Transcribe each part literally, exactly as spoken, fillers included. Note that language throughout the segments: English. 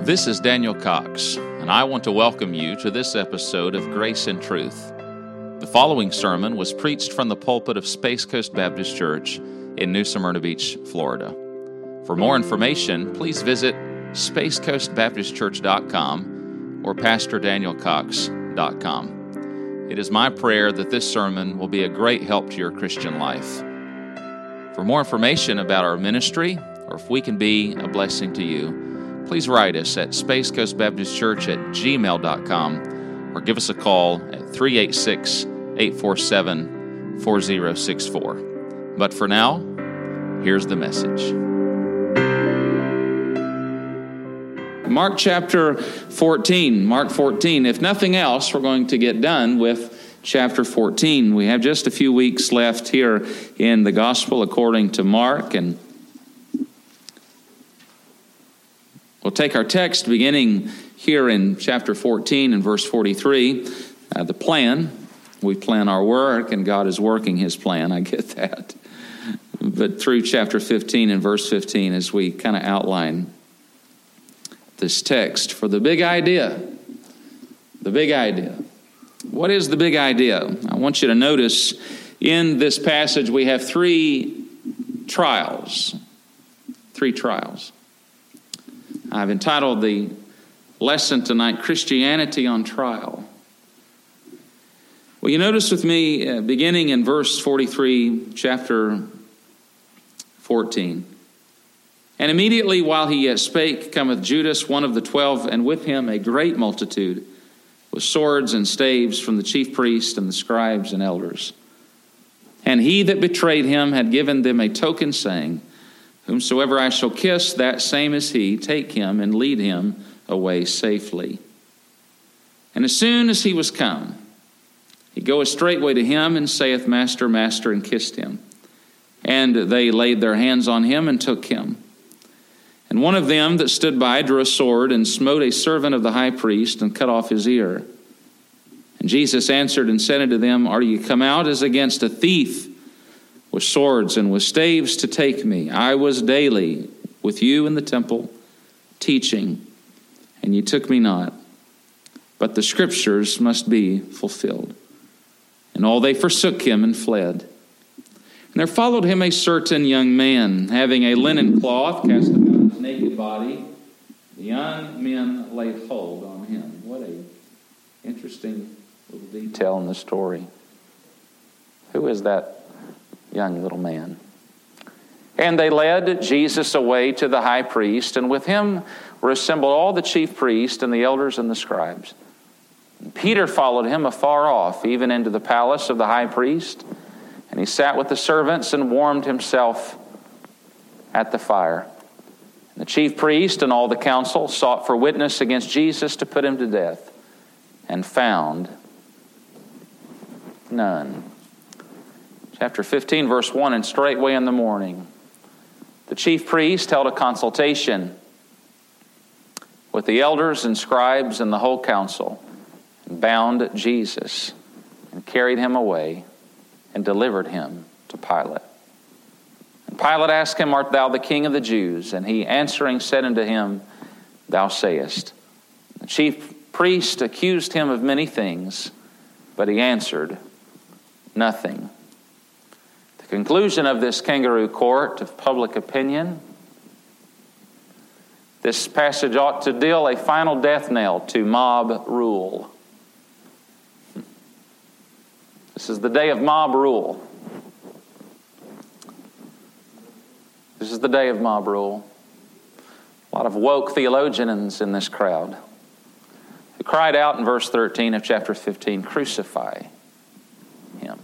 This is Daniel Cox, and I want to welcome you to this episode of Grace and Truth. The following sermon was preached from the pulpit of Space Coast Baptist Church in New Smyrna Beach, Florida. For more information, please visit space coast baptist church dot com or pastor daniel cox dot com. It is my prayer that this sermon will be a great help to your Christian life. For more information about our ministry, or if we can be a blessing to you, please write us at space coast baptist church at gmail dot com or give us a call at three eight six, eight four seven, four zero six four. But for now, here's the message. Mark chapter fourteen. Mark fourteen. If nothing else, we're going to get done with chapter fourteen. We have just a few weeks left here in the Gospel according to Mark, and we'll take our text beginning here in chapter fourteen and verse forty-three. Uh, the plan, we plan our work and God is working His plan, I get that. But through chapter fifteen and verse fifteen as we kind of outline this text for the big idea. The big idea. What is the big idea? I want you to notice in this passage we have three trials. Three trials. I've entitled the lesson tonight, Christianity on Trial. Well, you notice with me, uh, beginning in verse forty-three, chapter fourteen. And immediately while he yet spake, cometh Judas, one of the twelve, and with him a great multitude, with swords and staves from the chief priests and the scribes and elders. And he that betrayed him had given them a token, saying, Whomsoever I shall kiss, that same is he. Take him and lead him away safely. And as soon as he was come, he goeth straightway to him and saith, Master, Master, and kissed him. And they laid their hands on him and took him. And one of them that stood by drew a sword and smote a servant of the high priest and cut off his ear. And Jesus answered and said unto them, Are ye come out as against a thief, with swords and with staves to take me? I was daily with you in the temple, teaching, and ye took me not. But the scriptures must be fulfilled. And all they forsook him and fled. And there followed him a certain young man, having a linen cloth cast about his naked body. The young men laid hold on him. What a interesting little detail in the story. Who is that young little man? And they led Jesus away to the high priest, and with him were assembled all the chief priests and the elders and the scribes. And Peter followed him afar off, even into the palace of the high priest, and he sat with the servants and warmed himself at the fire. And the chief priest and all the council sought for witness against Jesus to put him to death, and found none. Chapter fifteen, verse one, And straightway in the morning, the chief priest held a consultation with the elders and scribes and the whole council, and bound Jesus, and carried him away, and delivered him to Pilate. And Pilate asked him, Art thou the king of the Jews? And he answering said unto him, Thou sayest. The chief priest accused him of many things, but he answered nothing. The conclusion of this kangaroo court of public opinion, this passage ought to deal a final death knell to mob rule. This is the day of mob rule. This is the day of mob rule. A lot of woke theologians in this crowd who cried out in verse thirteen of chapter fifteen, Crucify him.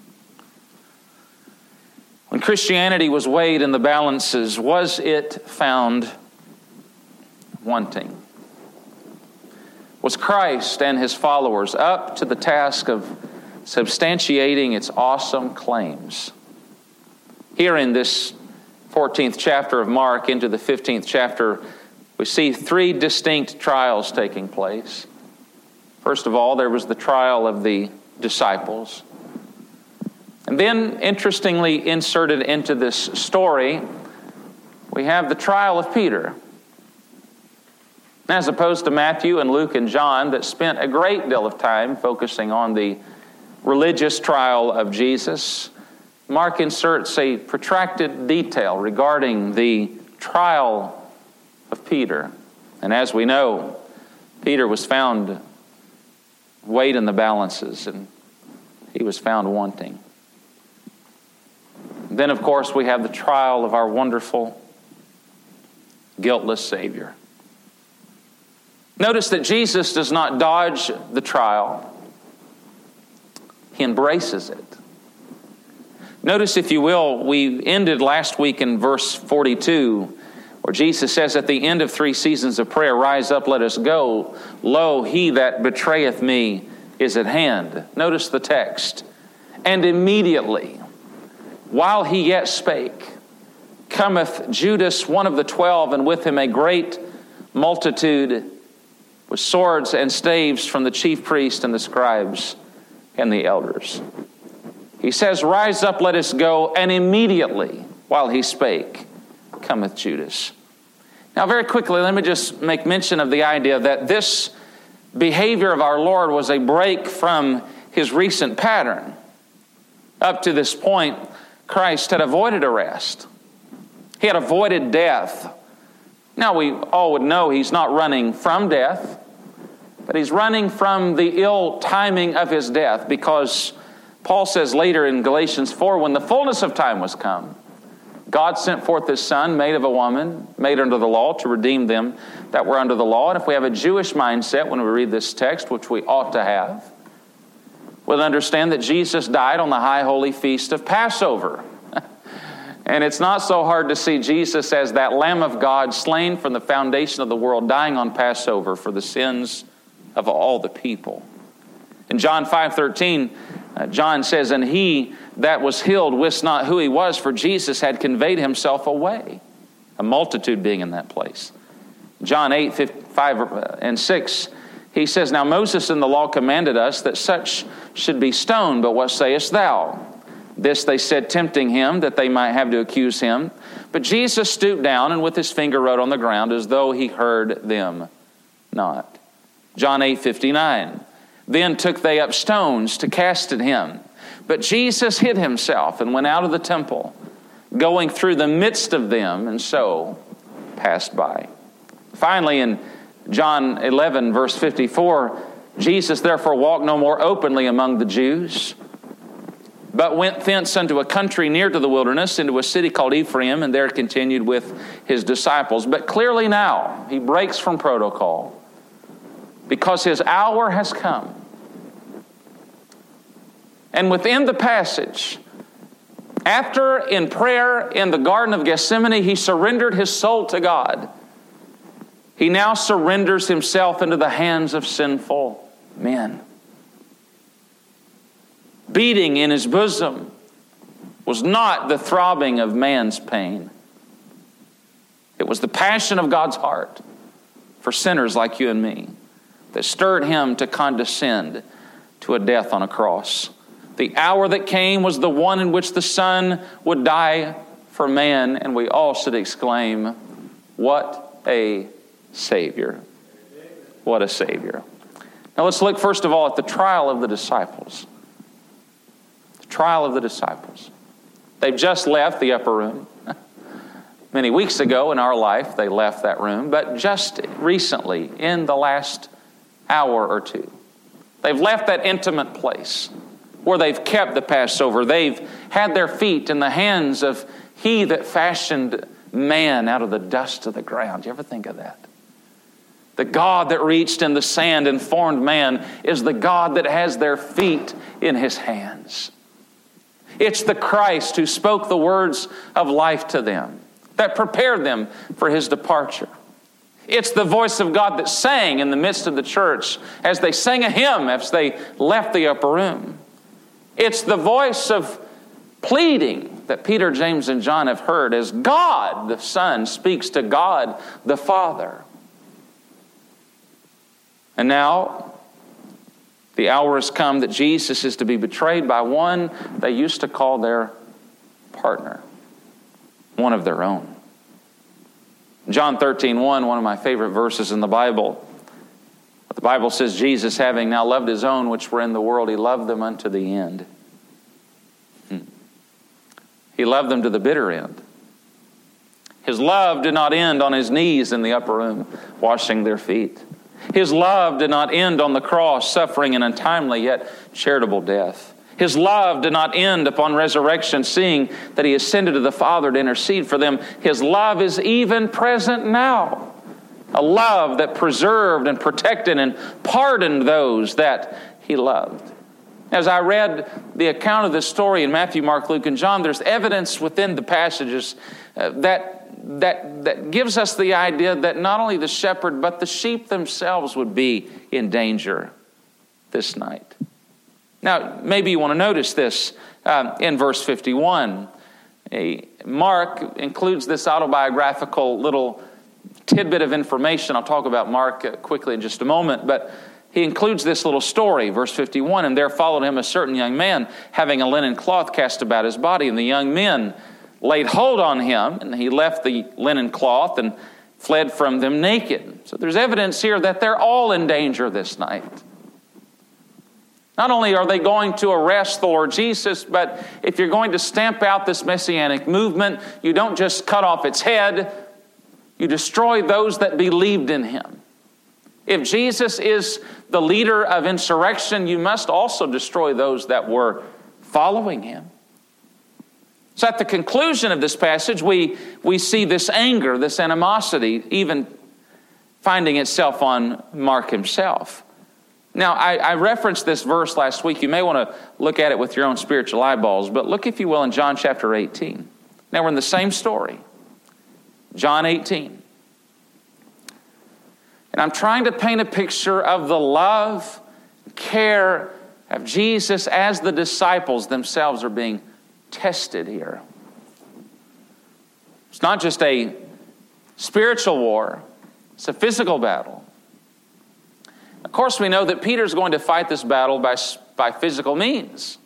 When Christianity was weighed in the balances, was it found wanting? Was Christ and his followers up to the task of substantiating its awesome claims? Here in this fourteenth chapter of Mark into the fifteenth chapter, we see three distinct trials taking place. First of all, there was the trial of the disciples. And then, interestingly inserted into this story, we have the trial of Peter. As opposed to Matthew and Luke and John that spent a great deal of time focusing on the religious trial of Jesus, Mark inserts a protracted detail regarding the trial of Peter. And as we know, Peter was found weighed in the balances, and he was found wanting. Then, of course, we have the trial of our wonderful, guiltless Savior. Notice that Jesus does not dodge the trial. He embraces it. Notice, if you will, we ended last week in verse forty-two, where Jesus says, at the end of three seasons of prayer, rise up, let us go. Lo, he that betrayeth me is at hand. Notice the text. And immediately, while he yet spake, cometh Judas, one of the twelve, and with him a great multitude with swords and staves from the chief priest and the scribes and the elders. He says, rise up, let us go. And immediately, while he spake, cometh Judas. Now, very quickly, let me just make mention of the idea that this behavior of our Lord was a break from his recent pattern. Up to this point, Christ had avoided arrest. He had avoided death. Now, we all would know he's not running from death, but he's running from the ill timing of his death, because Paul says later in Galatians four, when the fullness of time was come, God sent forth his Son, made of a woman, made under the law, to redeem them that were under the law. And if we have a Jewish mindset when we read this text, which we ought to have, we'll understand that Jesus died on the high holy feast of Passover. And it's not so hard to see Jesus as that Lamb of God slain from the foundation of the world, dying on Passover for the sins of all the people. In John five thirteen, uh, John says, and he that was healed wist not who he was, for Jesus had conveyed himself away. A multitude being in that place. John eight, five and six, he says, now Moses in the law commanded us that such should be stoned, but what sayest thou? This they said, tempting him, that they might have to accuse him. But Jesus stooped down and with his finger wrote on the ground, as though he heard them not. John eight fifty-nine. Then took they up stones to cast at him. But Jesus hid himself and went out of the temple, going through the midst of them, and so passed by. Finally, in John eleven, verse fifty-four, Jesus therefore walked no more openly among the Jews, but went thence unto a country near to the wilderness, into a city called Ephraim, and there continued with his disciples. But clearly now, he breaks from protocol, because his hour has come. And within the passage, after in prayer in the Garden of Gethsemane, he surrendered his soul to God, he now surrenders himself into the hands of sinful men. Beating in his bosom was not the throbbing of man's pain. It was the passion of God's heart for sinners like you and me that stirred him to condescend to a death on a cross. The hour that came was the one in which the Son would die for man, and we all should exclaim, what a Savior. What a Savior. Now let's look first of all at the trial of the disciples. The trial of the disciples. They've just left the upper room. Many weeks ago in our life, they left that room, but just recently, in the last hour or two, they've left that intimate place where they've kept the Passover. They've had their feet in the hands of he that fashioned man out of the dust of the ground. Do you ever think of that? The God that reached in the sand and formed man is the God that has their feet in his hands. It's the Christ who spoke the words of life to them, that prepared them for his departure. It's the voice of God that sang in the midst of the church as they sang a hymn as they left the upper room. It's the voice of pleading that Peter, James, and John have heard as God the Son speaks to God the Father. And now the hour has come that Jesus is to be betrayed by one they used to call their partner, one of their own. John thirteen one, one of my favorite verses in the Bible. The Bible says, Jesus, having now loved his own which were in the world, he loved them unto the end. Hmm. He loved them to the bitter end. His love did not end on his knees in the upper room, washing their feet. His love did not end on the cross, suffering an untimely yet charitable death. His love did not end upon resurrection, seeing that he ascended to the Father to intercede for them. His love is even present now. A love that preserved and protected and pardoned those that he loved. As I read the account of this story in Matthew, Mark, Luke, and John, there's evidence within the passages uh, that, that, that gives us the idea that not only the shepherd, but the sheep themselves would be in danger this night. Now, maybe you want to notice this um, in verse fifty-one. A, Mark includes this autobiographical little tidbit of information. I'll talk about Mark quickly in just a moment, but he includes this little story, verse fifty-one, and there followed him a certain young man, having a linen cloth cast about his body, and the young men laid hold on him, and he left the linen cloth and fled from them naked. So there's evidence here that they're all in danger this night. Not only are they going to arrest the Lord Jesus, but if you're going to stamp out this messianic movement, you don't just cut off its head, you destroy those that believed in him. If Jesus is the leader of insurrection, you must also destroy those that were following him. So at the conclusion of this passage, we, we see this anger, this animosity, even finding itself on Mark himself. Now, I, I referenced this verse last week. You may want to look at it with your own spiritual eyeballs, but look, if you will, in John chapter eighteen. Now, we're in the same story. John eighteen. And I'm trying to paint a picture of the love, care of Jesus as the disciples themselves are being tested here. It's not just a spiritual war, it's a physical battle. Of course, we know that Peter's going to fight this battle by, by physical means.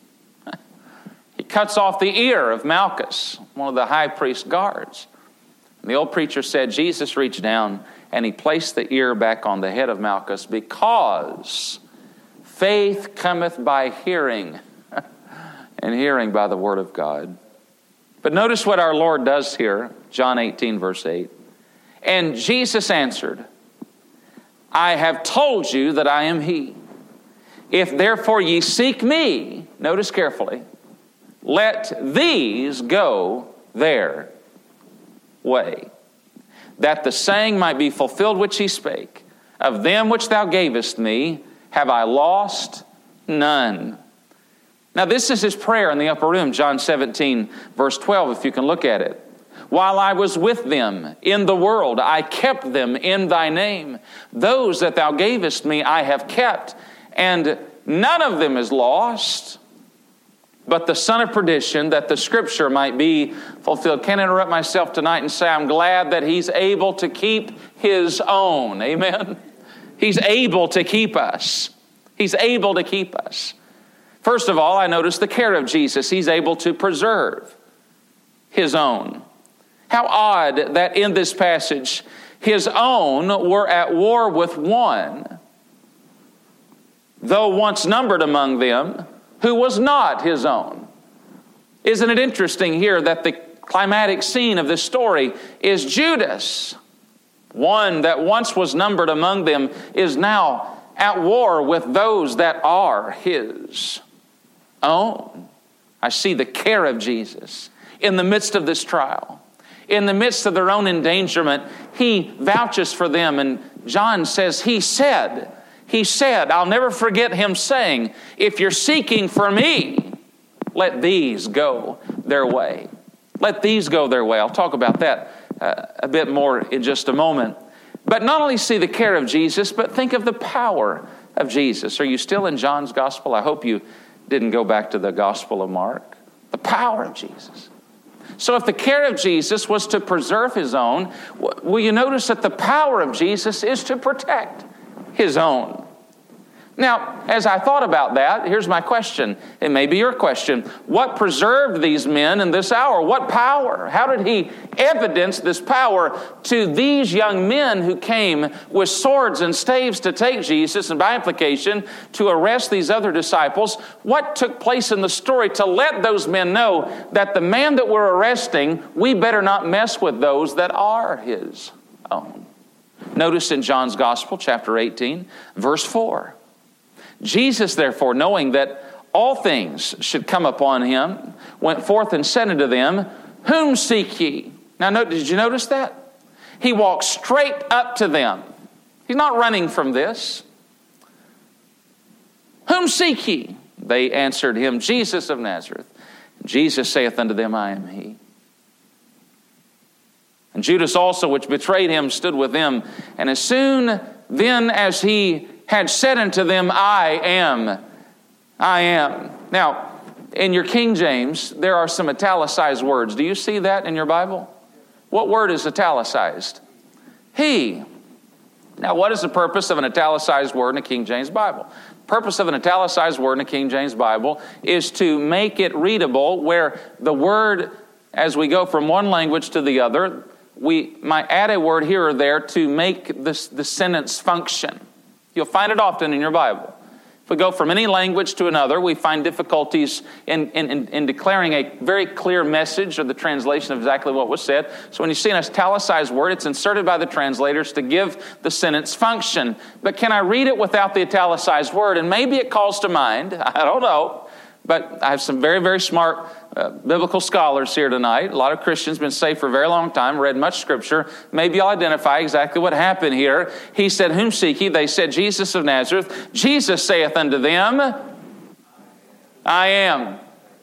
He cuts off the ear of Malchus, one of the high priest's guards. And the old preacher said Jesus reached down and he placed the ear back on the head of Malchus because faith cometh by hearing, and hearing by the word of God. But notice what our Lord does here, John eighteen, verse eight. And Jesus answered, I have told you that I am he. If therefore ye seek me, notice carefully, let these go their way, that the saying might be fulfilled which he spake, of them which thou gavest me, have I lost none. Now this is his prayer in the upper room, John seventeen, verse twelve, if you can look at it. While I was with them in the world, I kept them in thy name. Those that thou gavest me I have kept, and none of them is lost, but the son of perdition, that the scripture might be fulfilled. Can't interrupt myself tonight and say I'm glad that he's able to keep his own. Amen? He's able to keep us. He's able to keep us. First of all, I notice the care of Jesus. He's able to preserve his own. How odd that in this passage, his own were at war with one, though once numbered among them, who was not his own. Isn't it interesting here that the climatic scene of this story is Judas, one that once was numbered among them, is now at war with those that are his own. I see the care of Jesus in the midst of this trial. In the midst of their own endangerment, he vouches for them. And John says, he said, he said, I'll never forget him saying, if you're seeking for me, let these go their way. Let these go their way. I'll talk about that uh, a bit more in just a moment. But not only see the care of Jesus, but think of the power of Jesus. Are you still in John's gospel? I hope you didn't go back to the gospel of Mark. The power of Jesus. So if the care of Jesus was to preserve his own, will you notice that the power of Jesus is to protect his own? Now, as I thought about that, here's my question. It may be your question. What preserved these men in this hour? What power? How did he evidence this power to these young men who came with swords and staves to take Jesus, and by implication, to arrest these other disciples? What took place in the story to let those men know that the man that we're arresting, we better not mess with those that are his own? Notice in John's Gospel, chapter eighteen, verse four. Jesus, therefore, knowing that all things should come upon him, went forth and said unto them, Whom seek ye? Now, note, did you notice that? He walked straight up to them. He's not running from this. Whom seek ye? They answered him, Jesus of Nazareth. Jesus saith unto them, I am he. And Judas also, which betrayed him, stood with them. And as soon then as he had said unto them, I am, I am. Now, in your King James, there are some italicized words. Do you see that in your Bible? What word is italicized? He. Now, what is the purpose of an italicized word in a King James Bible? The purpose of an italicized word in a King James Bible is to make it readable, where the word, as we go from one language to the other, we might add a word here or there to make this, the sentence function. You'll find it often in your Bible. If we go from any language to another, we find difficulties in, in, in declaring a very clear message or the translation of exactly what was said. So when you see an italicized word, it's inserted by the translators to give the sentence function. But can I read it without the italicized word? And maybe it calls to mind, I don't know, but I have some very, very smart uh, biblical scholars here tonight. A lot of Christians been saved for a very long time, read much Scripture. Maybe you'll identify exactly what happened here. He said, Whom seek ye? They said, Jesus of Nazareth. Jesus saith unto them, I am.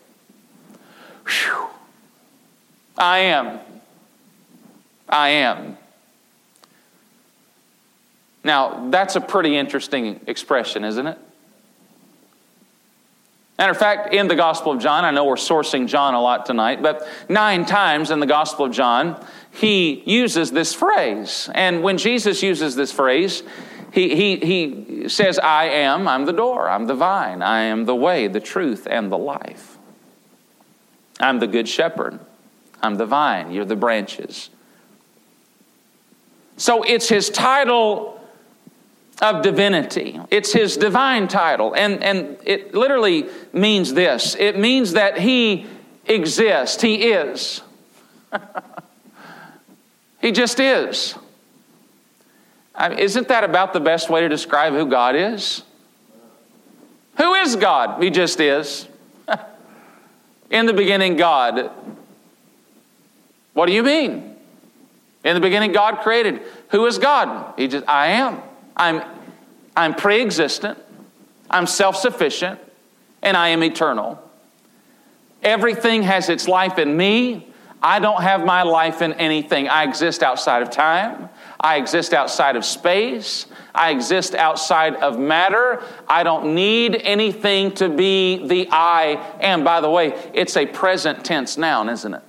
Whew. I am. I am. Now, that's a pretty interesting expression, isn't it? Matter of fact, in the Gospel of John, I know we're sourcing John a lot tonight, but nine times in the Gospel of John, he uses this phrase. And when Jesus uses this phrase, he, he, he says, I am, I'm the door, I'm the vine, I am the way, the truth, and the life. I'm the good shepherd. I'm the vine, you're the branches. So it's his title of divinity. It's his divine title. And, and it literally means this. It means that he exists. He is. He just is. I mean, isn't that about the best way to describe who God is? Who is God? He just is. In the beginning, God. What do you mean? In the beginning, God created. Who is God? He just, I am. I'm, I'm pre-existent, I'm self-sufficient, and I am eternal. Everything has its life in me. I don't have my life in anything. I exist outside of time. I exist outside of space. I exist outside of matter. I don't need anything to be the I am. By the way, it's a present tense noun, isn't it?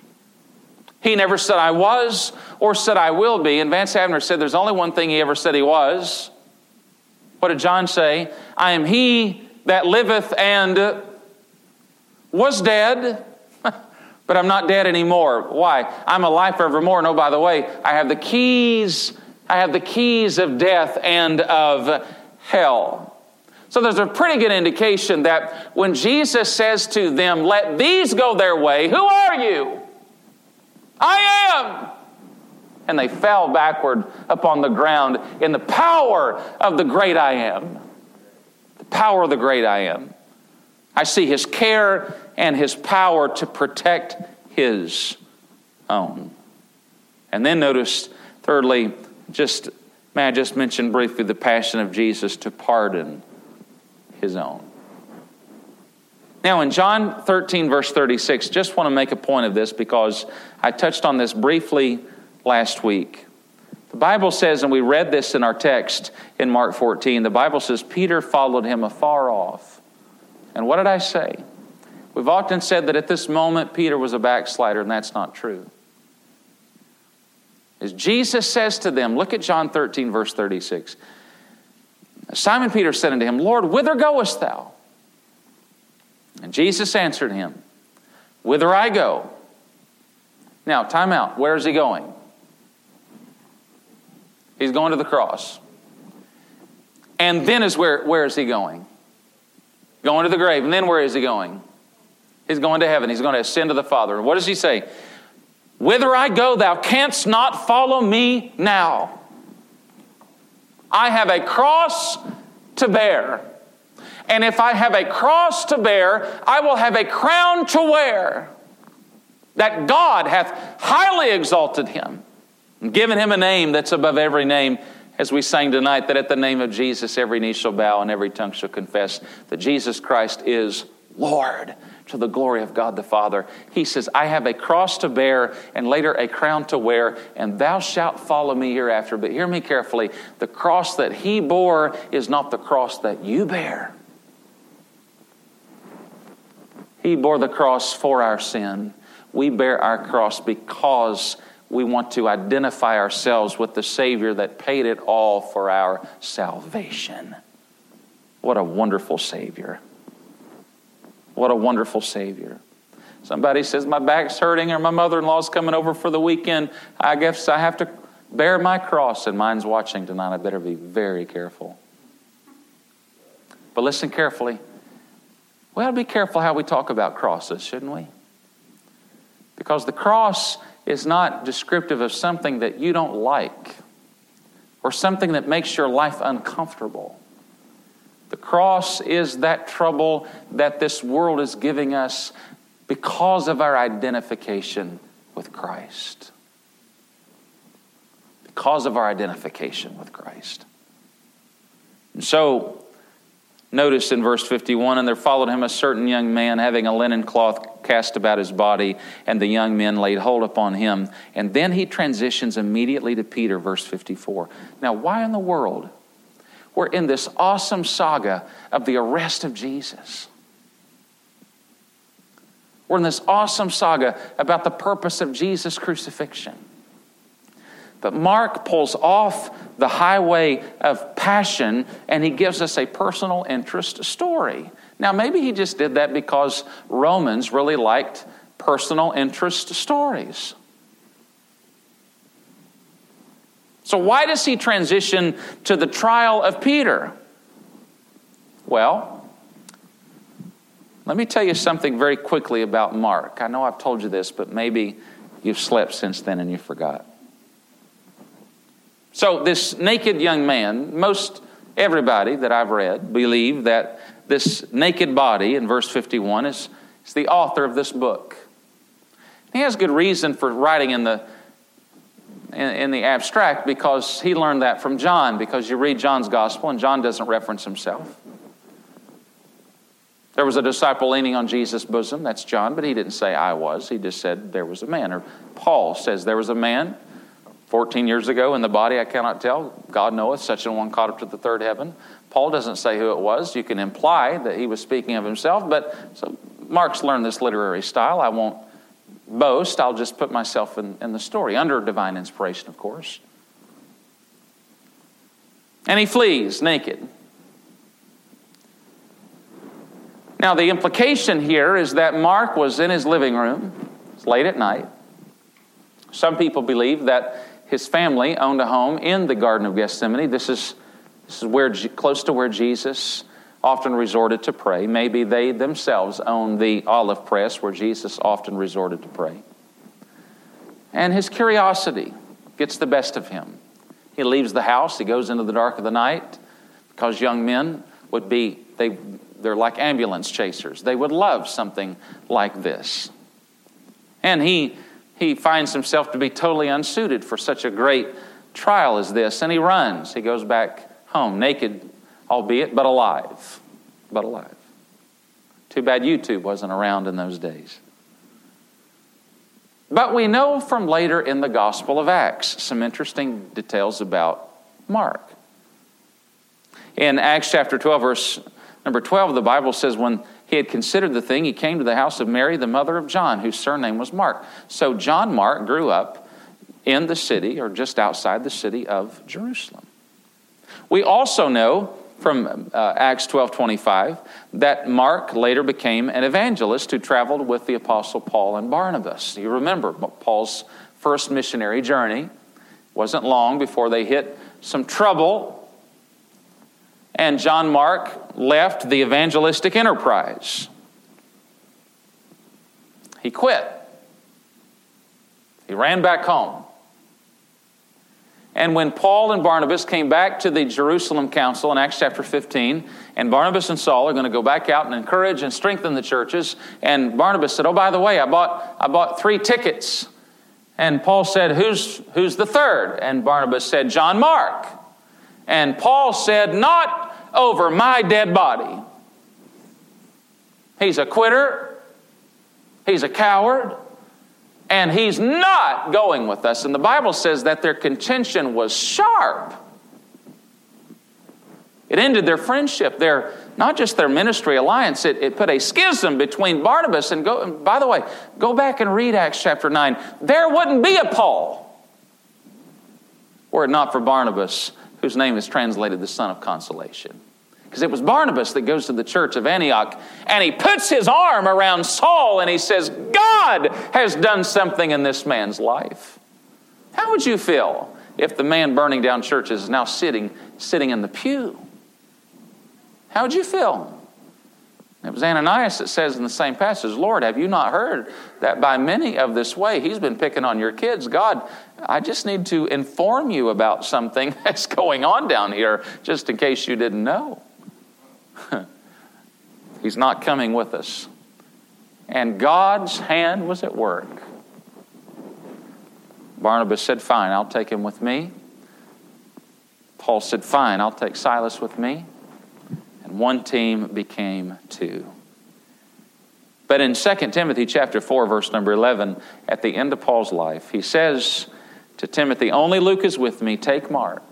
He never said I was or said I will be. And Vance Havner said there's only one thing he ever said he was. What did John say? I am he that liveth and was dead, but I'm not dead anymore. Why? I'm alive forevermore. No, by the way, I have the keys. I have the keys of death and of hell. So there's a pretty good indication that when Jesus says to them, let these go their way, who are you? I am. And they fell backward upon the ground in the power of the great I am. The power of the great I am. I see his care and his power to protect his own. And then notice, thirdly, just may I just mention briefly the passion of Jesus to pardon his own. Now in John thirteen, verse thirty-six, just want to make a point of this because I touched on this briefly last week. The Bible says, and we read this in our text in Mark fourteen, the Bible says, Peter followed him afar off. And what did I say? We've often said that at this moment Peter was a backslider, and that's not true. As Jesus says to them, look at John thirteen, verse thirty-six. Simon Peter said unto him, Lord, whither goest thou? And Jesus answered him, Whither I go. Now, time out. Where is he going? He's going to the cross. And then is where, where is he going? Going to the grave. And then where is he going? He's going to heaven. He's going to ascend to the Father. What does he say? Whither I go, thou canst not follow me now. I have a cross to bear. And if I have a cross to bear, I will have a crown to wear. That God hath highly exalted him and given him a name that's above every name, as we sang tonight, that at the name of Jesus every knee shall bow and every tongue shall confess that Jesus Christ is Lord, to the glory of God the Father. He says, I have a cross to bear and later a crown to wear, and thou shalt follow me hereafter. But hear me carefully. The cross that he bore is not the cross that you bear. He bore the cross for our sin. We bear our cross because we want to identify ourselves with the Savior that paid it all for our salvation. What a wonderful Savior. What a wonderful Savior. Somebody says, my back's hurting or my mother-in-law's coming over for the weekend. I guess I have to bear my cross, and mine's watching tonight. I better be very careful. But listen carefully. We ought to be careful how we talk about crosses, shouldn't we? Because the cross is not descriptive of something that you don't like or something that makes your life uncomfortable. The cross is that trouble that this world is giving us because of our identification with Christ. Because of our identification with Christ. And so, notice in verse fifty-one, and there followed him a certain young man having a linen cloth cast about his body, and the young men laid hold upon him. And then he transitions immediately to Peter, verse fifty-four. Now, why in the world? We're in this awesome saga of the arrest of Jesus. We're in this awesome saga about the purpose of Jesus' crucifixion. But Mark pulls off the highway of passion and he gives us a personal interest story. Now, maybe he just did that because Romans really liked personal interest stories. So why does he transition to the trial of Peter? Well, let me tell you something very quickly about Mark. I know I've told you this, but maybe you've slept since then and you forgot. So this naked young man, most everybody that I've read believe that this naked body in verse fifty-one is, is the author of this book. He has good reason for writing in the in, in the abstract because he learned that from John, because you read John's gospel and John doesn't reference himself. There was a disciple leaning on Jesus' bosom, that's John, but he didn't say I was. He just said there was a man. Or Paul says there was a man fourteen years ago in the body I cannot tell. God knoweth, such an one caught up to the third heaven. Paul doesn't say who it was. You can imply that he was speaking of himself, but so Mark's learned this literary style. I won't boast. I'll just put myself in, in the story, under divine inspiration, of course. And he flees naked. Now, the implication here is that Mark was in his living room. It's late at night. Some people believe that his family owned a home in the Garden of Gethsemane. This is, this is where close to where Jesus often resorted to pray. Maybe they themselves owned the olive press where Jesus often resorted to pray. And his curiosity gets the best of him. He leaves the house. He goes into the dark of the night because young men would be, they, they're like ambulance chasers. They would love something like this. And he... He finds himself to be totally unsuited for such a great trial as this. And he runs. He goes back home, naked, albeit, but alive. But alive. Too bad YouTube wasn't around in those days. But we know from later in the Gospel of Acts some interesting details about Mark. In Acts chapter twelve, verse number twelve, the Bible says, when he had considered the thing, he came to the house of Mary, the mother of John, whose surname was Mark. So John Mark grew up in the city, or just outside the city of Jerusalem. We also know from uh, Acts twelve twenty-five that Mark later became an evangelist who traveled with the Apostle Paul and Barnabas. You remember Paul's first missionary journey. Wasn't long before they hit some trouble, and John Mark left the evangelistic enterprise. He quit. He ran back home. And when Paul and Barnabas came back to the Jerusalem council in Acts chapter fifteen, and Barnabas and Saul are going to go back out and encourage and strengthen the churches, and Barnabas said, oh, by the way, I bought I bought three tickets. And Paul said, who's, who's the third? And Barnabas said, John Mark. And Paul said, not over my dead body. He's a quitter. He's a coward. And he's not going with us. And the Bible says that their contention was sharp. It ended their friendship, their not just their ministry alliance. It, it put a schism between Barnabas and go. And by the way, go back and read Acts chapter nine. There wouldn't be a Paul were it not for Barnabas, whose name is translated the Son of Consolation. Because it was Barnabas that goes to the church of Antioch, and he puts his arm around Saul and he says, God has done something in this man's life. How would you feel if the man burning down churches is now sitting, sitting in the pew? How would you feel? It was Ananias that says in the same passage, Lord, have you not heard that by many of this way he's been picking on your kids? God, I just need to inform you about something that's going on down here, just in case you didn't know. He's not coming with us. And God's hand was at work. Barnabas said, fine, I'll take him with me. Paul said, fine, I'll take Silas with me. And one team became two. But in Second Timothy chapter four, verse number eleven, at the end of Paul's life, he says to Timothy, only Luke is with me, take Mark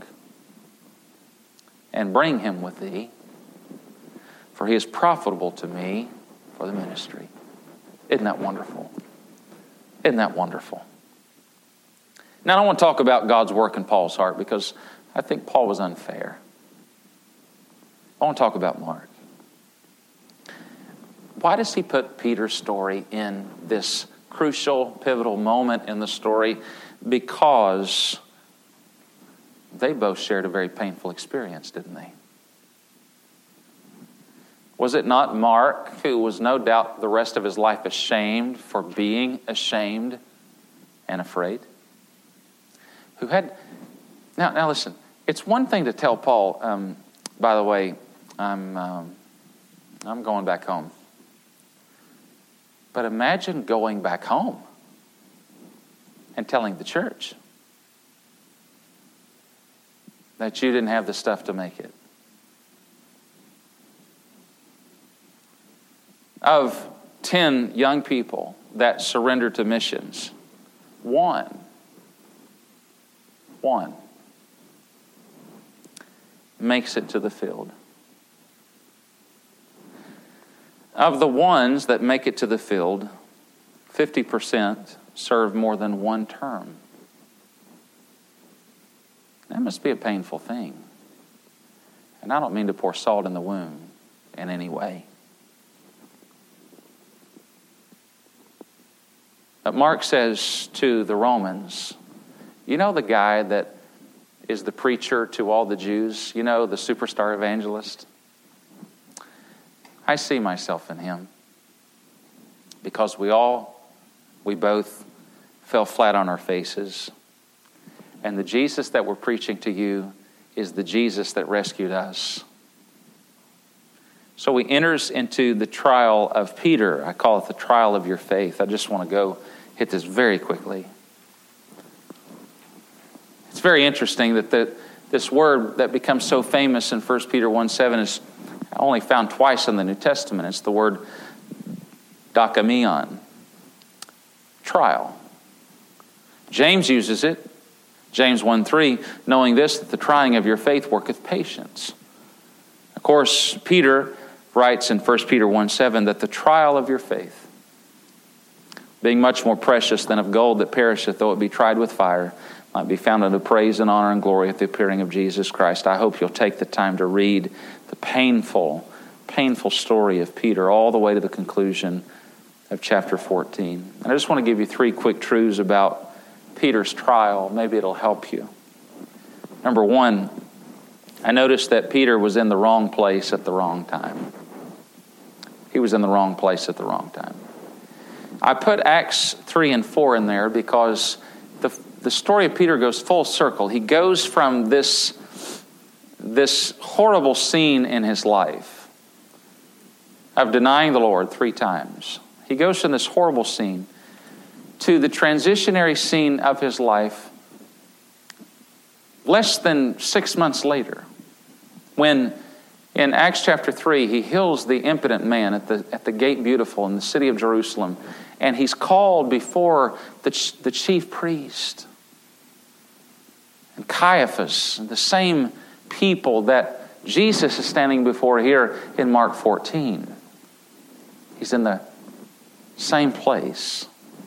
and bring him with thee, for he is profitable to me for the ministry. Isn't that wonderful? Isn't that wonderful? Now, I don't want to talk about God's work in Paul's heart because I think Paul was unfair. I want to talk about Mark. Why does he put Peter's story in this crucial, pivotal moment in the story? Because they both shared a very painful experience, didn't they? Was it not Mark, who was no doubt the rest of his life ashamed for being ashamed and afraid? Who had... Now, now listen, it's one thing to tell Paul, um, by the way, I'm, um, I'm going back home. But imagine going back home and telling the church that you didn't have the stuff to make it. Of ten young people that surrendered to missions, one, one makes it to the field. Of the ones that make it to the field, fifty percent serve more than one term. That must be a painful thing. And I don't mean to pour salt in the wound in any way. But Mark says to the Romans, you know the guy that is the preacher to all the Jews? You know, the superstar evangelist? I see myself in him. Because we all, we both fell flat on our faces. And the Jesus that we're preaching to you is the Jesus that rescued us. So he enters into the trial of Peter. I call it the trial of your faith. I just want to go hit this very quickly. It's very interesting that the, this word that becomes so famous in First Peter one seven is only found twice in the New Testament. It's the word dokimion, trial. James uses it. James one three, knowing this, that the trying of your faith worketh patience. Of course, Peter writes in First Peter one seven that the trial of your faith, being much more precious than of gold that perisheth, though it be tried with fire, might be found unto praise and honor and glory at the appearing of Jesus Christ. I hope you'll take the time to read the painful, painful story of Peter all the way to the conclusion of chapter fourteen. And I just want to give you three quick truths about Peter's trial. Maybe it'll help you. Number one, I noticed that Peter was in the wrong place at the wrong time. He was in the wrong place at the wrong time. I put Acts three and four in there because the, the story of Peter goes full circle. He goes from this, this horrible scene in his life of denying the Lord three times. He goes from this horrible scene to the transitionary scene of his life less than six months later, when in Acts chapter three, he heals the impotent man at the at the Gate Beautiful in the city of Jerusalem, and he's called before the, the chief priest and Caiaphas, the same people that Jesus is standing before here in Mark fourteen. He's in the same place.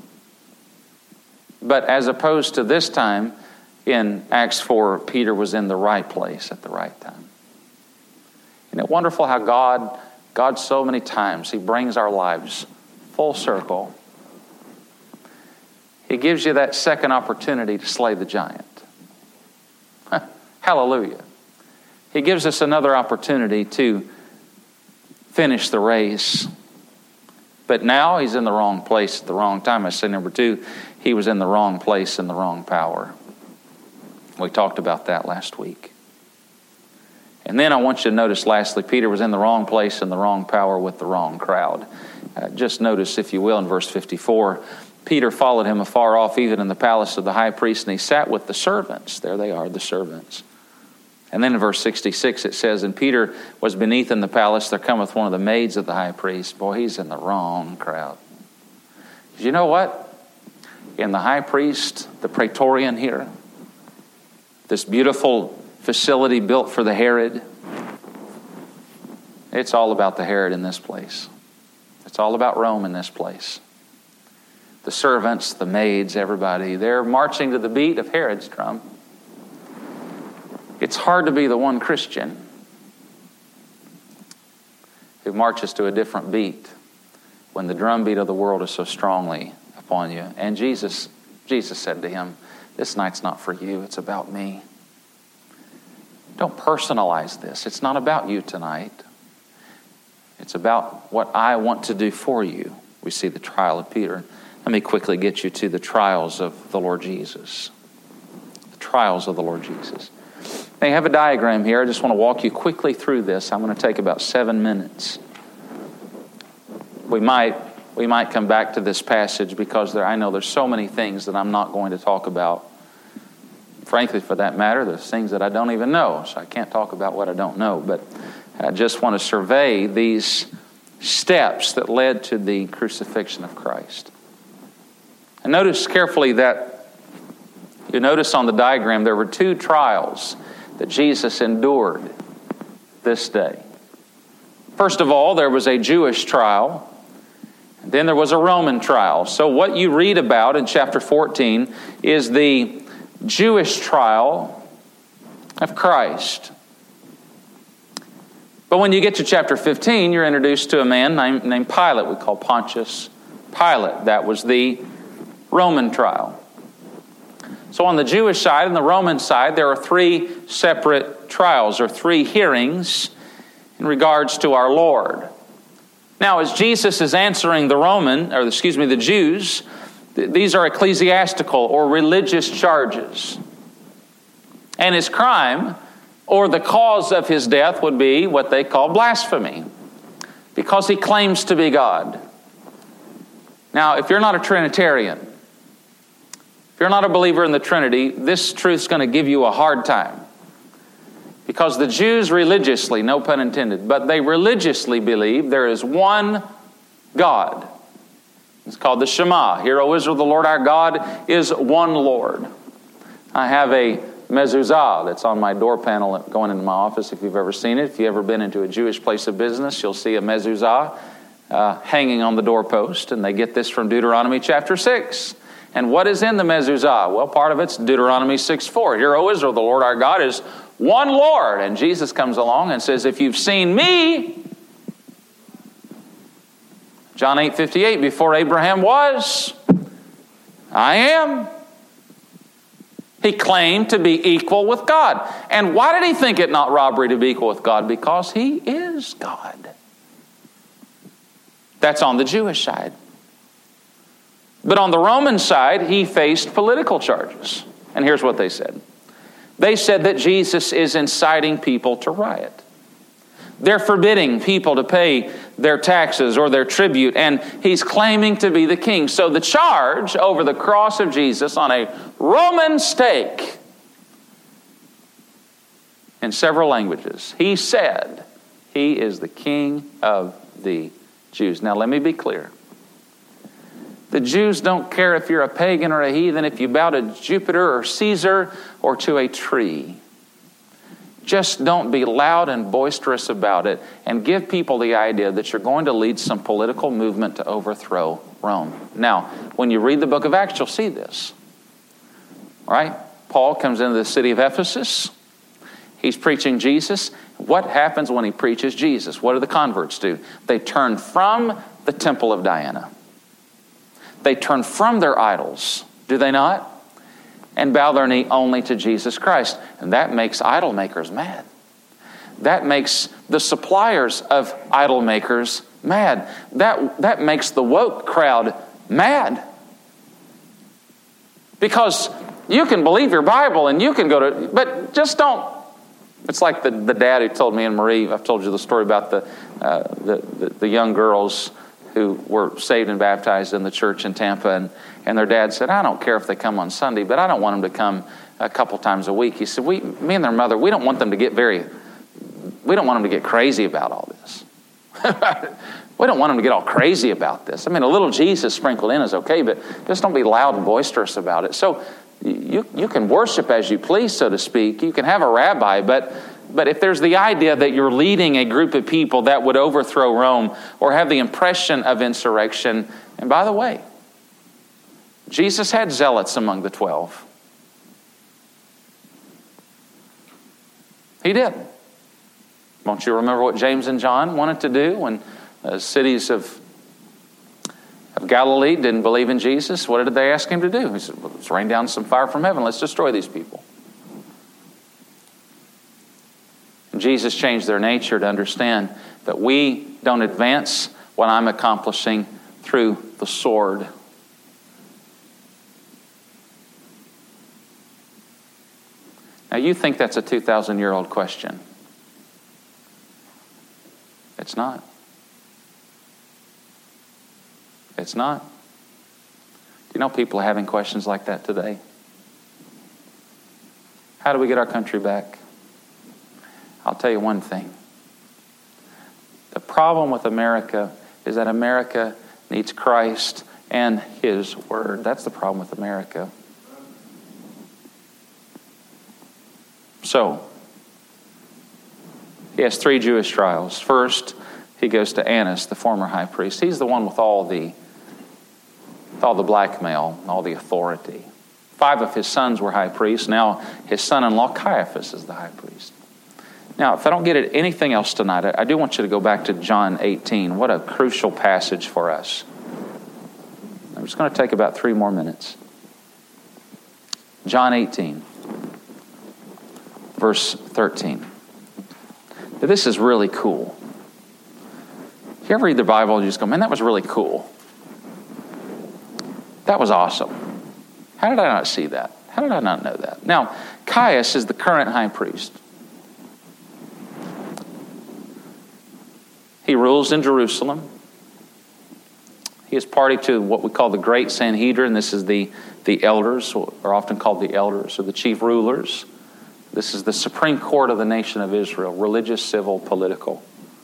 But as opposed to this time, in Acts four, Peter was in the right place at the right time. Isn't it wonderful how God, God so many times, He brings our lives full circle. He gives you that second opportunity to slay the giant. Hallelujah. He gives us another opportunity to finish the race. But now he's in the wrong place at the wrong time. I say number two, he was in the wrong place in the wrong power. We talked about that last week. And then I want you to notice lastly, Peter was in the wrong place in the wrong power with the wrong crowd. Uh, just notice, if you will, in verse fifty-four, Peter followed him afar off, even in the palace of the high priest, and he sat with the servants. There they are, the servants. And then in verse sixty-six it says, and Peter was beneath in the palace, there cometh one of the maids of the high priest. Boy, he's in the wrong crowd. You know what? In the high priest, the praetorian here, this beautiful facility built for the Herod, it's all about the Herod in this place. It's all about Rome in this place. The servants, the maids, everybody, they're marching to the beat of Herod's drum. It's hard to be the one Christian who marches to a different beat when the drumbeat of the world is so strongly upon you. And Jesus, Jesus said to him, this night's not for you, it's about me. Don't personalize this. It's not about you tonight. It's about what I want to do for you. We see the trial of Peter. Let me quickly get you to the trials of the Lord Jesus. The trials of the Lord Jesus. Now you have a diagram here. I just want to walk you quickly through this. I'm going to take about seven minutes. We might, we might come back to this passage because there, I know there's so many things that I'm not going to talk about. Frankly, for that matter, there's things that I don't even know, so I can't talk about what I don't know. But I just want to survey these steps that led to the crucifixion of Christ. And notice carefully that, you notice on the diagram, there were two trials that Jesus endured this day. First of all, there was a Jewish trial, and then there was a Roman trial. So what you read about in chapter fourteen is the Jewish trial of Christ. But when you get to chapter fifteen, you're introduced to a man named, named Pilate. We call Pontius Pilate. That was the Roman trial. So on the Jewish side and the Roman side, there are three separate trials, or three hearings in regards to our Lord. Now, as Jesus is answering the Roman, or excuse me, the Jews, th- these are ecclesiastical or religious charges. And his crime, or the cause of his death, would be what they call blasphemy, because he claims to be God. Now, if you're not a Trinitarian, if you're not a believer in the Trinity, this truth's going to give you a hard time. Because the Jews religiously, no pun intended, but they religiously believe there is one God. It's called the Shema. Hear, O Israel, the Lord our God is one Lord. I have a mezuzah that's on my door panel going into my office, if you've ever seen it. If you've ever been into a Jewish place of business, you'll see a mezuzah uh, hanging on the doorpost. And they get this from Deuteronomy chapter six. And what is in the mezuzah? Well, part of it's Deuteronomy six four. Hear, O Israel, the Lord our God is one Lord. And Jesus comes along and says, if you've seen me, John eight fifty-eight, before Abraham was, I am. He claimed to be equal with God. And why did he think it not robbery to be equal with God? Because he is God. That's on the Jewish side. But on the Roman side, he faced political charges. And here's what they said. They said that Jesus is inciting people to riot. They're forbidding people to pay their taxes or their tribute, and he's claiming to be the king. So the charge over the cross of Jesus on a Roman stake, in several languages, he said he is the king of the Jews. Now let me be clear. The Jews don't care if you're a pagan or a heathen, if you bow to Jupiter or Caesar or to a tree. Just don't be loud and boisterous about it and give people the idea that you're going to lead some political movement to overthrow Rome. Now, when you read the book of Acts, you'll see this. All right? Paul comes into the city of Ephesus. He's preaching Jesus. What happens when he preaches Jesus? What do the converts do? They turn from the temple of Diana. They turn from their idols. Do they not? And bow their knee only to Jesus Christ. And that makes idol makers mad. That makes the suppliers of idol makers mad. That, that makes the woke crowd mad. Because you can believe your Bible and you can go to, but just don't. It's like the, the dad who told me and Marie, I've told you the story about the, uh, the, the, the young girls who were saved and baptized in the church in Tampa, and, and their dad said, I don't care if they come on Sunday, but I don't want them to come a couple times a week. He said, we, me and their mother, we don't want them to get very, we don't want them to get crazy about all this. We don't want them to get all crazy about this. I mean, a little Jesus sprinkled in is okay, but just don't be loud and boisterous about it. So you, you can worship as you please, so to speak. You can have a rabbi, but But if there's the idea that you're leading a group of people that would overthrow Rome or have the impression of insurrection, and by the way, Jesus had zealots among the twelve. He did. Won't you remember what James and John wanted to do when the cities of, of Galilee didn't believe in Jesus? What did they ask him to do? He said, well, let's rain down some fire from heaven. Let's destroy these people. Jesus changed their nature to understand that we don't advance what I'm accomplishing through the sword. Now you think that's a two thousand year old question. It's not. It's not. Do you know people are having questions like that today? How do we get our country back? I'll tell you one thing. The problem with America is that America needs Christ and His Word. That's the problem with America. So, he has three Jewish trials. First, he goes to Annas, the former high priest. He's the one with all the, with all the blackmail, all the authority. Five of his sons were high priests. Now his son-in-law Caiaphas is the high priest. Now, if I don't get at anything else tonight, I do want you to go back to John eighteen. What a crucial passage for us. I'm just going to take about three more minutes. John eighteen, verse thirteen. Now, this is really cool. You ever read the Bible and you just go, man, that was really cool. That was awesome. How did I not see that? How did I not know that? Now, Caiaphas is the current high priest. He rules in Jerusalem. He is party to what we call the Great Sanhedrin. This is the, the elders, or often called the elders, or the chief rulers. This is the Supreme Court of the nation of Israel, religious, civil, political.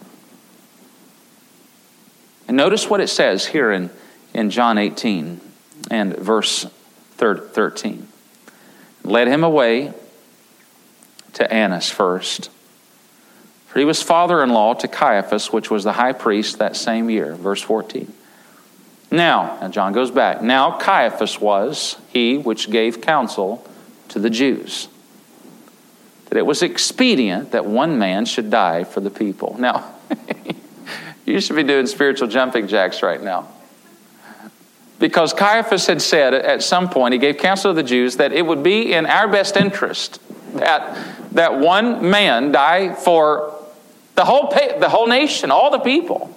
And notice what it says here in, in John eighteen and verse thirteen. Led him away to Annas first. For he was father-in-law to Caiaphas, which was the high priest that same year. Verse fourteen. Now, and John goes back, now Caiaphas was he which gave counsel to the Jews, that it was expedient that one man should die for the people. Now, you should be doing spiritual jumping jacks right now. Because Caiaphas had said at some point, he gave counsel to the Jews, that it would be in our best interest that, that one man die for the whole, the whole nation, all the people.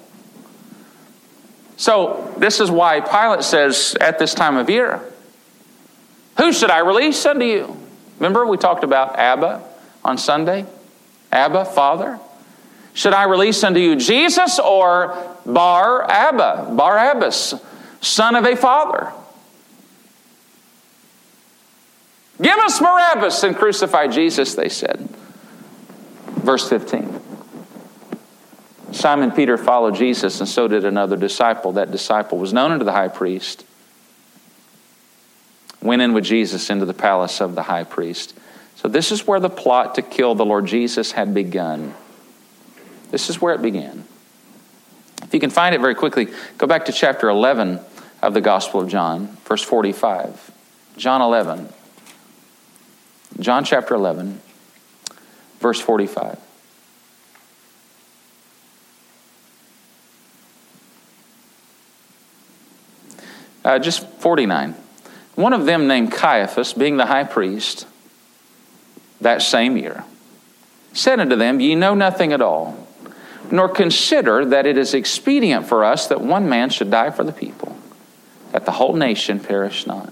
So this is why Pilate says at this time of year, who should I release unto you? Remember we talked about Abba on Sunday? Abba, Father. Should I release unto you Jesus or Bar Abba, Barabbas, son of a father? Give us Barabbas and crucify Jesus, they said. Verse fifteen. Simon Peter followed Jesus, and so did another disciple. That disciple was known unto the high priest. Went in with Jesus into the palace of the high priest. So this is where the plot to kill the Lord Jesus had begun. This is where it began. If you can find it very quickly, go back to chapter eleven of the Gospel of John, verse forty-five. John eleven. John chapter eleven, verse forty-five. Uh, just forty-nine. One of them named Caiaphas, being the high priest, that same year, said unto them, Ye know nothing at all, nor consider that it is expedient for us that one man should die for the people, that the whole nation perish not.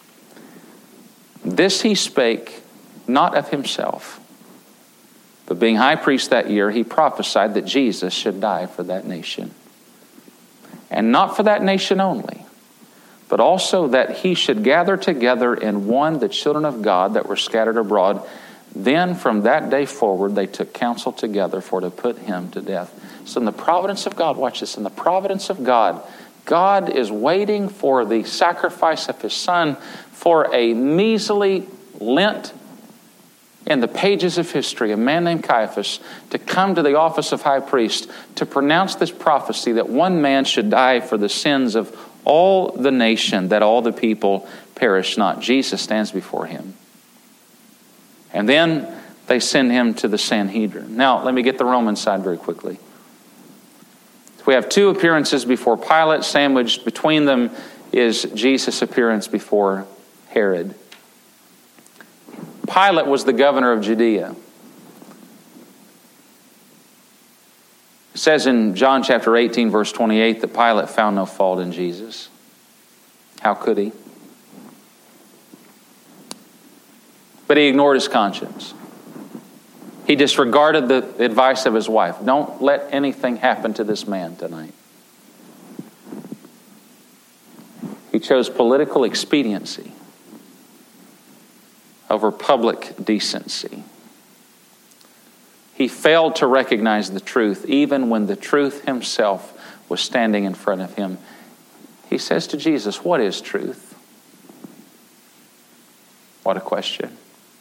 This he spake not of himself, but being high priest that year, he prophesied that Jesus should die for that nation. And not for that nation only, but also that he should gather together in one the children of God that were scattered abroad. Then from that day forward, they took counsel together for to put him to death. So in the providence of God, watch this, in the providence of God, God is waiting for the sacrifice of his son for a measly lint in the pages of history, a man named Caiaphas, to come to the office of high priest to pronounce this prophecy that one man should die for the sins of all the nation, that all the people perish not. Jesus stands before him. And then they send him to the Sanhedrin. Now, let me get the Roman side very quickly. We have two appearances before Pilate. Sandwiched between them is Jesus' appearance before Herod. Pilate was the governor of Judea. It says in John chapter eighteen, verse twenty-eight, that Pilate found no fault in Jesus. How could he? But he ignored his conscience. He disregarded the advice of his wife. Don't let anything happen to this man tonight. He chose political expediency over public decency. He failed to recognize the truth, even when the truth himself was standing in front of him. He says to Jesus, what is truth? What a question.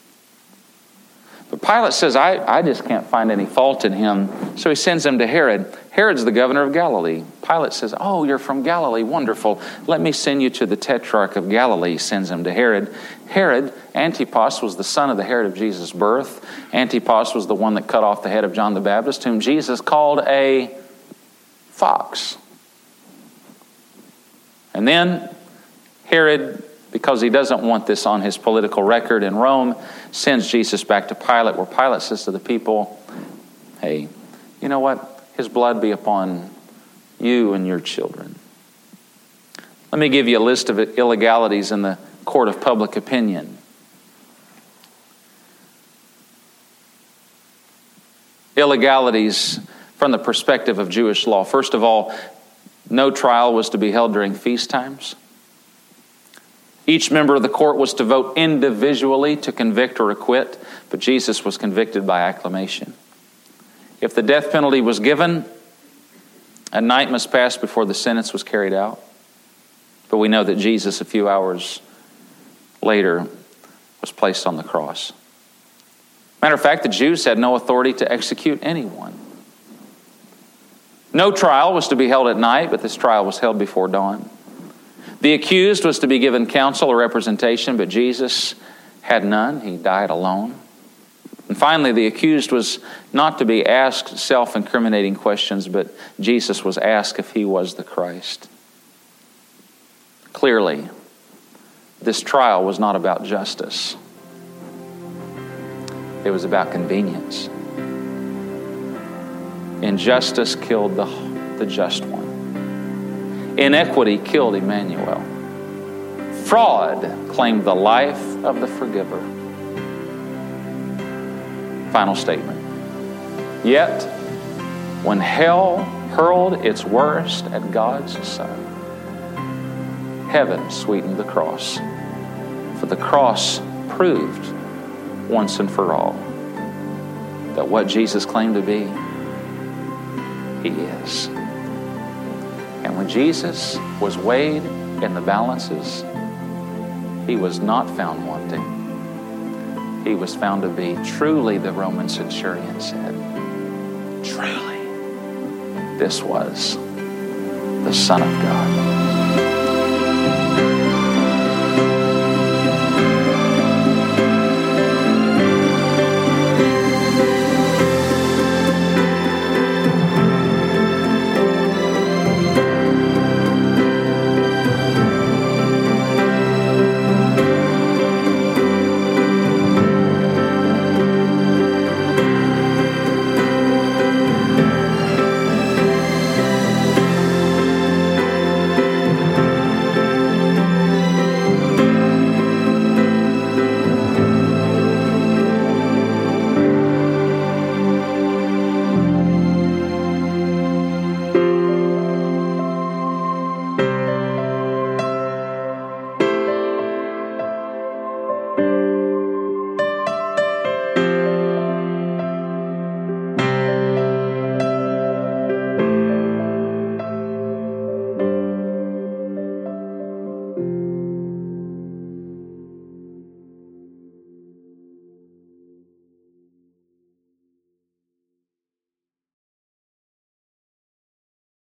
But Pilate says, I, I just can't find any fault in him. So he sends him to Herod. Herod's the governor of Galilee. Pilate says, oh, you're from Galilee. Wonderful. Let me send you to the tetrarch of Galilee. He sends him to Herod. Herod, Antipas, was the son of the Herod of Jesus' birth. Antipas was the one that cut off the head of John the Baptist, whom Jesus called a fox. And then Herod, because he doesn't want this on his political record in Rome, sends Jesus back to Pilate, where Pilate says to the people, hey, you know what? His blood be upon you and your children. Let me give you a list of illegalities in the court of public opinion. Illegalities from the perspective of Jewish law. First of all, no trial was to be held during feast times. Each member of the court was to vote individually to convict or acquit, but Jesus was convicted by acclamation. If the death penalty was given, a night must pass before the sentence was carried out. But we know that Jesus, a few hours later, was placed on the cross. Matter of fact, the Jews had no authority to execute anyone. No trial was to be held at night, but this trial was held before dawn. The accused was to be given counsel or representation, but Jesus had none. He died alone. And finally, the accused was not to be asked self-incriminating questions, but Jesus was asked if he was the Christ. Clearly, this trial was not about justice. It was about convenience. Injustice killed the, the just one. Inequity killed Emmanuel. Fraud claimed the life of the forgiver. Final statement. Yet, when hell hurled its worst at God's Son, heaven sweetened the cross. For the cross proved once and for all that what Jesus claimed to be, He is. And when Jesus was weighed in the balances, He was not found wanting. He was found to be truly, the Roman centurion said, truly, this was the Son of God.